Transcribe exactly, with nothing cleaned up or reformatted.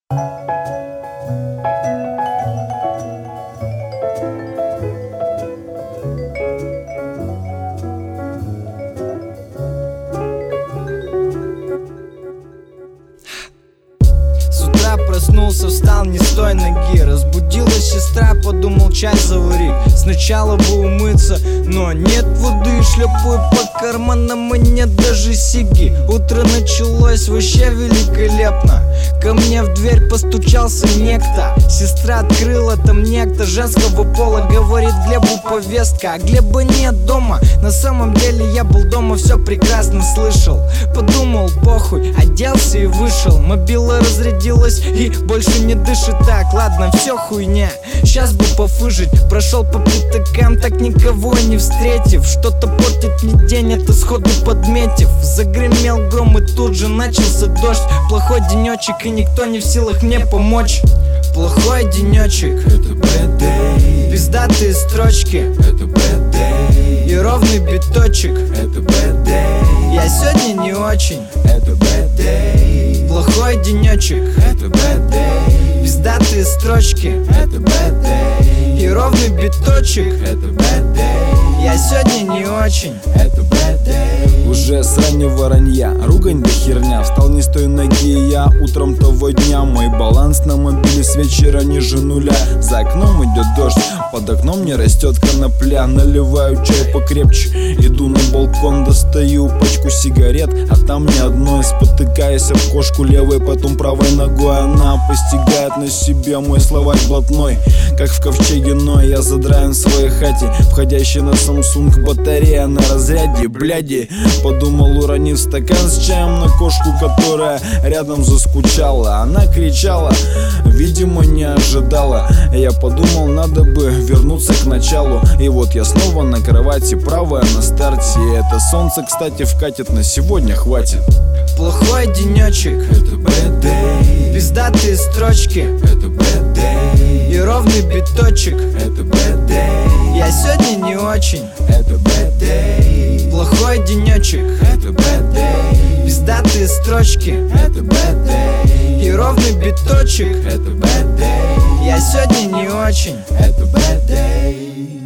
Проснулся, встал не с той ноги. Разбудилась сестра, подумал чай завари. Сначала бы умыться, но нет воды. Шлепаю по карманам и нет даже сиги. Утро началось вообще великолепно. Ко мне в дверь постучался некто. Сестра открыла, там некто женского пола. Говорит: Глебу повестка, а Глеба нет дома. На самом деле я был дома, все прекрасно слышал. Подумал: похуй, оделся и вышел. Мобила разрядилась и больше не дышит. Так, ладно, все хуйня, сейчас бы пофыжить. Прошел по пятакам, так никого не встретив. Что-то портит мне день, это сходу подметив. Загремел гром и тут же начался дождь. Плохой денечек и никто не в силах мне помочь. Плохой денечек, это bad day. Пиздатые строчки, это bad day. И ровный биточек, это bad day. Я сегодня не очень, это bad day. Плохой денечек, это bad day. Пиздатые строчки, это bad day. И ровный биточек, это bad day. Я сегодня не очень, это bad day. Уже с раннего ранья, ругань да херня. Встал не с той ноги я утром того дня. Мой баланс на мобиле с вечера ниже нуля. За окном идет дождь, под окном не растет конопля. Наливаю чай покрепче, иду на балкон, достаю пачку сигарет, а там ни одной. Спотыкаясь об кошку левой, потом правой ногой, она постигает на себе мой словарь блатной. Как в ковчеге Ноя, я задраен в своей хате, входящей на Samsung батарея на разряде. Бляди, подумал, уронив стакан с чаем на кошку, которая рядом заскучала. Она кричала, видимо не ожидала. Я подумал, надо бы вернуться к началу. И вот я снова на кровати, правая на старте. И это солнце, кстати, вкатит, на сегодня хватит. Плохой денечек, это bad day. Пиздатые строчки, это bad day. И ровный биточек, это bad day. Я сегодня не очень, это bad day. Плохой денечек, это bad day. Пиздатые строчки, это bad day. И ровный биточек, это bad day. Я сегодня не очень, это bad day.